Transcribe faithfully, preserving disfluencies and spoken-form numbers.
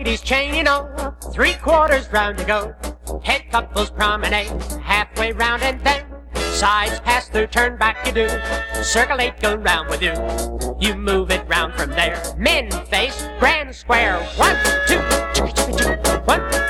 ladies chaining on, three quarters round to go. Head couples promenade, halfway round and then sides pass through, turn back you do. Circle eight, go round with you. You move it round from there. Men face grand square. One, two, two, two, two. One,